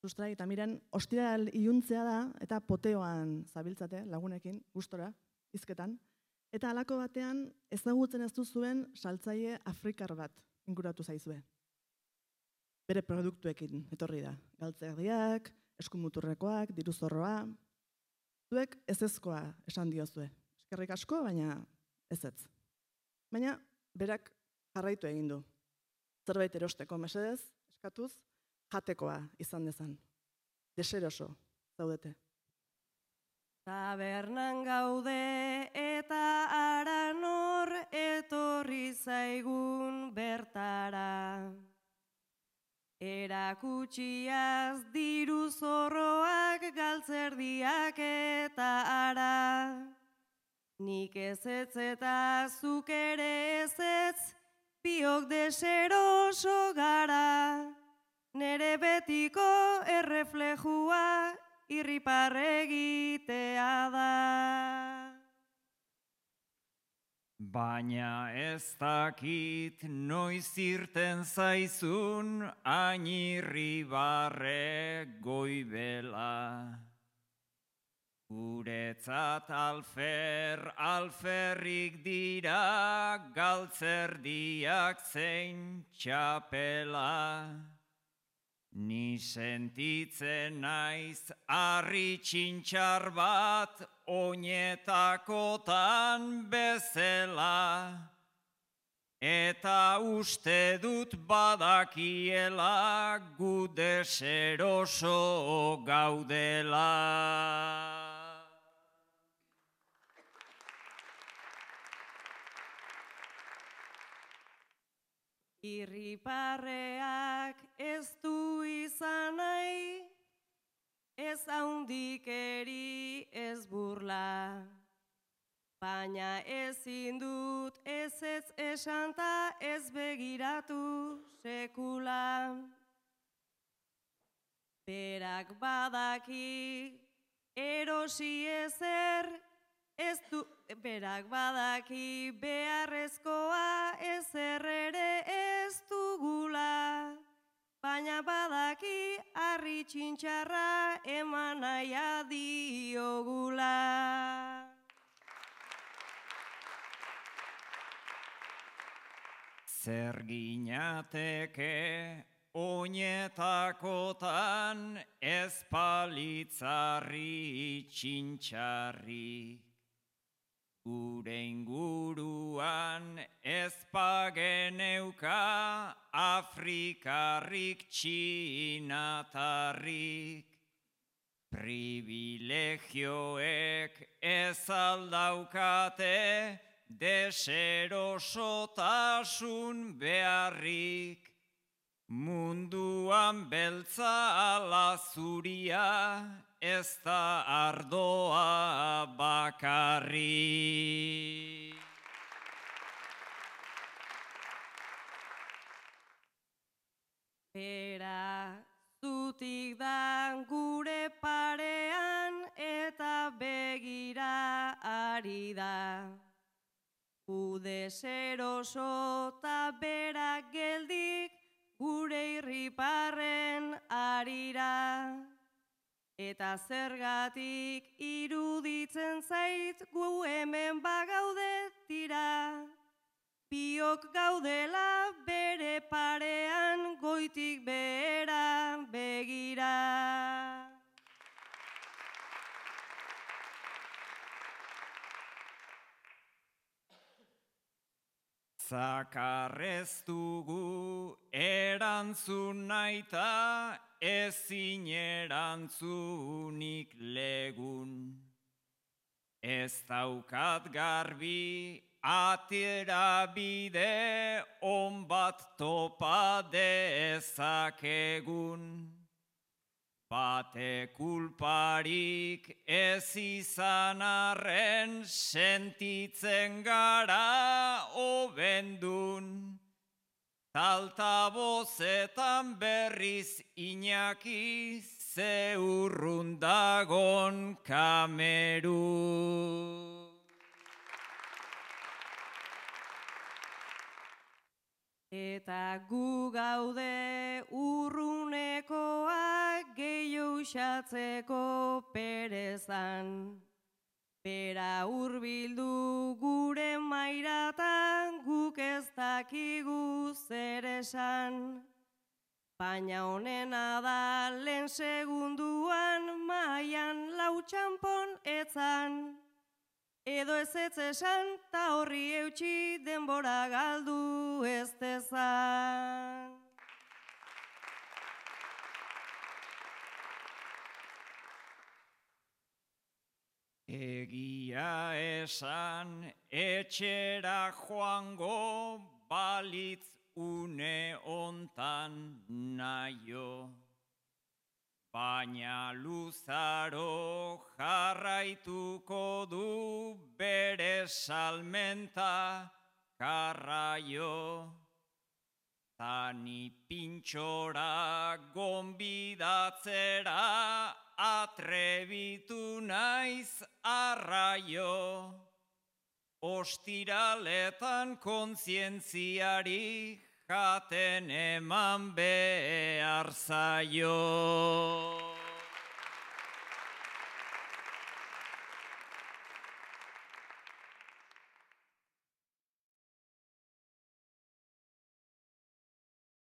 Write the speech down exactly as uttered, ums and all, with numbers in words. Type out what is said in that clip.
Sustrai eta miren, ostiral iluntzea da, eta poteoan zabiltzate lagunekin, gustora, hizketan. Eta halako batean, ezagutzen ez duzuen saltzaile afrikar bat inguratu zaizue. Bere produktuekin etorri da. Galtzerdiak, eskumuturrekoak, diruzorroa. Zuek ezezkoa esan diozue. Eskerrik asko, baina ez ez. Baina, berak jarraitu egin du. Zerbait erosteko mesedez, eskatuz, jatekoa izan dezan. Deseroso zaudete. Tabernan gaude eta aranor etorri zaigun bertara. Erakutsiaz diru zorroak galtzerdiak eta ara. Nik ezetz eta zuk ere ezetz, biok deseroso gara. Nere betiko erreflejua irriparre egitea da. Baina ez dakit noiz irten zaizun hain irribarre goibela. Guretzat alfer, alferrik dira galtzerdiak zein txapela. Ni sentitzen naiz harri txintxar bat oinetakotan bezala. Eta uste dut badakiela gu deseroso gaudela. Irriparreak ez du izan nahi, ez haundikeri ez burla. Baina ezin dut ez ez esan ta ez begiratu sekula. Berak badaki erosi ezer, ez du, berak badaki beharrezkoa ezer ere ez dugula. Baina badaki harri txintxarra eman naia diogula. Zer ginateke oinetakotan ez palitzarri txintxarrik. Gure inguruan ez pageneuka afrikarrik txinatarrik. Privilegioek ez aldaukate deserosotasun beharrik. Munduan beltza ala zuria, ez da ardoa bakarrik. Bera zutik da gure parean eta begira ari da. Gu deseroso ta berak geldik gure irriparren arira. Eta zergatik iruditzen zait gu hemen bagaude tira. Biok gaudela bere parean goitik behera begira. Zakarrez dugu erantzun naita ezin erantzunik legun. Ez daukat garbi atera bide on bat topa dezakegun. Bate kulparik ez izan arren sentitzen gara obendun. Taltabozetan berriz Iñaki ze urrun dagon Kameru. Eta gu gaude urrunekoak gehi uxatzeko perezan. Bera hurbildu gure mairatan, guk ez dakigu zer esan. Baina honena da lehen segunduan, maian lau txanpon etzan. Edo ez ez esan, ta horri eutxi denbora galdu ez dezan. Egia esan etxera joango balitz une ontan naio. Baina luzaro jarraituko du bere salmenta karraio. Tani pintxora gonbidatzera atrebitu naiz arraio. Ostiraletan kontzientziari jaten eman behar zaio.